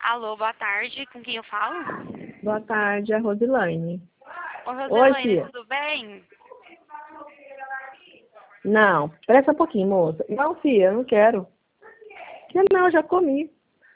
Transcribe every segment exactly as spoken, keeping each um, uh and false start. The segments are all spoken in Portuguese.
Alô, boa tarde. Com quem eu falo? Boa tarde, é a Rosilaine. Ô, Oi, Rosilaine, filha. tudo bem? Não, presta um pouquinho, moça. Não, filha, eu não quero. Quero não, eu já comi.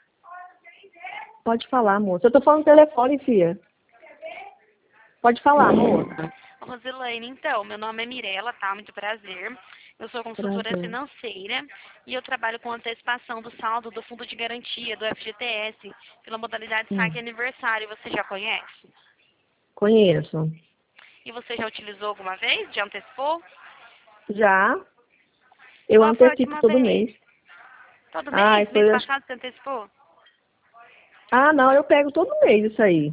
Pode falar, moça. Eu tô falando no telefone, filha. Pode falar, moça. Rosilaine, então, meu nome é Mirela, tá? Muito prazer. Eu sou consultora Prazer. financeira e eu trabalho com antecipação do saldo do Fundo de Garantia, do F G T S, pela modalidade Hum, saque aniversário. Você já conhece? conheço. E você já utilizou alguma vez? Já antecipou? Já. Eu Qual foi a antecipo última todo vez? mês. Todo Ah, mês? isso Mês eu acho... passado você antecipou? Ah, não, eu pego todo mês isso aí.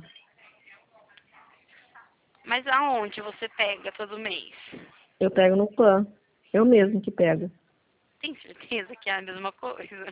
Mas aonde você pega todo mês? Eu pego no P A N. Eu mesmo que pego. Tem certeza que é a mesma coisa?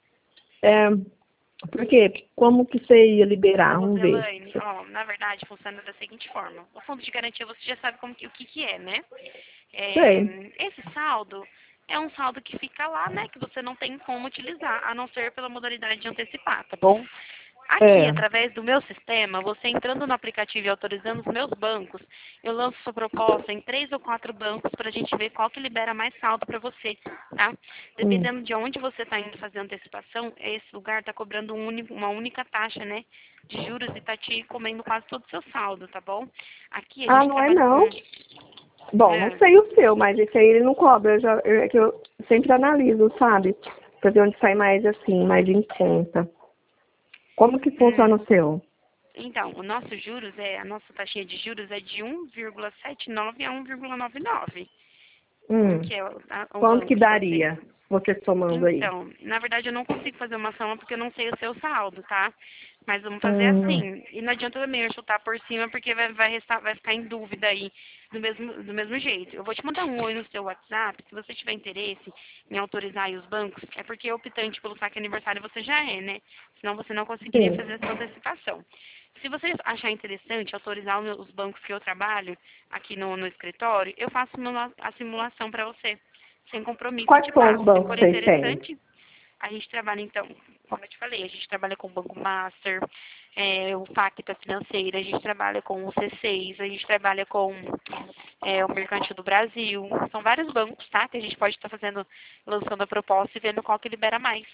É, por quê? Como que você ia liberar? Ô, Vamos ver. Roselaine, ó, na verdade funciona da seguinte forma. O fundo de garantia você já sabe como que, o que, que é, né? É, Sei. esse saldo é um saldo que fica lá, né? Que você não tem como utilizar, a não ser pela modalidade de antecipar, tá bom? Aqui, É. através do meu sistema, você entrando no aplicativo e autorizando os meus bancos, eu lanço sua proposta em três ou quatro bancos para a gente ver qual que libera mais saldo para você, tá? Hum. Dependendo de onde você está indo fazer antecipação, esse lugar está cobrando um único- uma única taxa, né? De juros e está te comendo quase todo o seu saldo, tá bom? Aqui a Ah, gente não é trabalha com... não. Bom, não É. sei o seu, mas esse aí ele não cobra. Eu já, eu, é que eu sempre analiso, sabe? Pra ver onde sai mais assim, mais em conta. Como que funciona Hum. o seu? Então, o nosso juros é, a nossa taxinha de juros é de um vírgula setenta e nove a um vírgula noventa e nove. Como Hum. que é o, a- o Quanto que banco de vocês? daria você somando aí? Então, na verdade eu não consigo fazer uma soma porque eu não sei o seu saldo, tá? Mas vamos fazer Hum. assim. E não adianta também eu chutar por cima porque vai, vai, restar, vai ficar em dúvida aí do mesmo, do mesmo jeito. Eu vou te mandar um oi no seu WhatsApp. Se você tiver interesse em autorizar aí os bancos, é porque optante pelo saque aniversário você já é, né? Senão você não conseguiria Sim. fazer essa antecipação. Se você achar interessante autorizar o meu- os bancos que eu trabalho aqui no, no escritório, eu faço uma- a simulação para você, sem compromisso Quais de são os pago. Se bancos for que vocês têm? interessante, a gente trabalha, então, como eu te falei, a gente trabalha com o Banco Master, é, o Facta Financeira, a gente trabalha com o C seis, a gente trabalha com é, o Mercantil do Brasil. São vários bancos, tá? Que a gente pode estar fazendo, lançando a proposta e vendo qual que libera mais.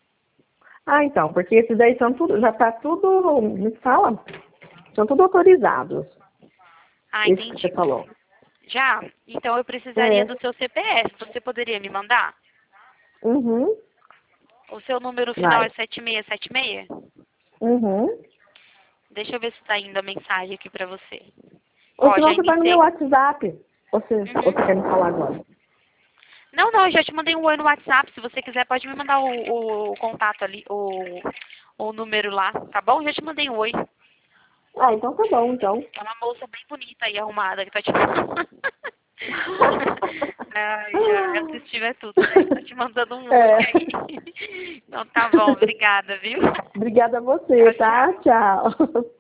Ah, então, porque esses aí são tudo, já tá tudo, me fala, são tudo autorizados. Ah, Esse que você entendi. falou. Já? Então eu precisaria É. do seu C P F. Você poderia me mandar? Uhum. O seu número final é Vai. sete seis sete seis? Uhum. Deixa eu ver se está indo a mensagem aqui para você. Ou Ó, já senão você vai no meu iniciei. WhatsApp. Ou você, ou você quer me Uhum. falar agora? Não, não, eu já te mandei um oi no WhatsApp. Se você quiser, pode me mandar o, o contato ali, o, o número lá, tá bom? Já te mandei um oi. Ah, então tá bom, então. É uma moça bem bonita e arrumada que tá te Ai, ai, assistir é tudo, né? Tá te mandando um oi É. aí. Então tá bom, obrigada, viu? Obrigada a você, Tchau, tá? tchau. Tchau.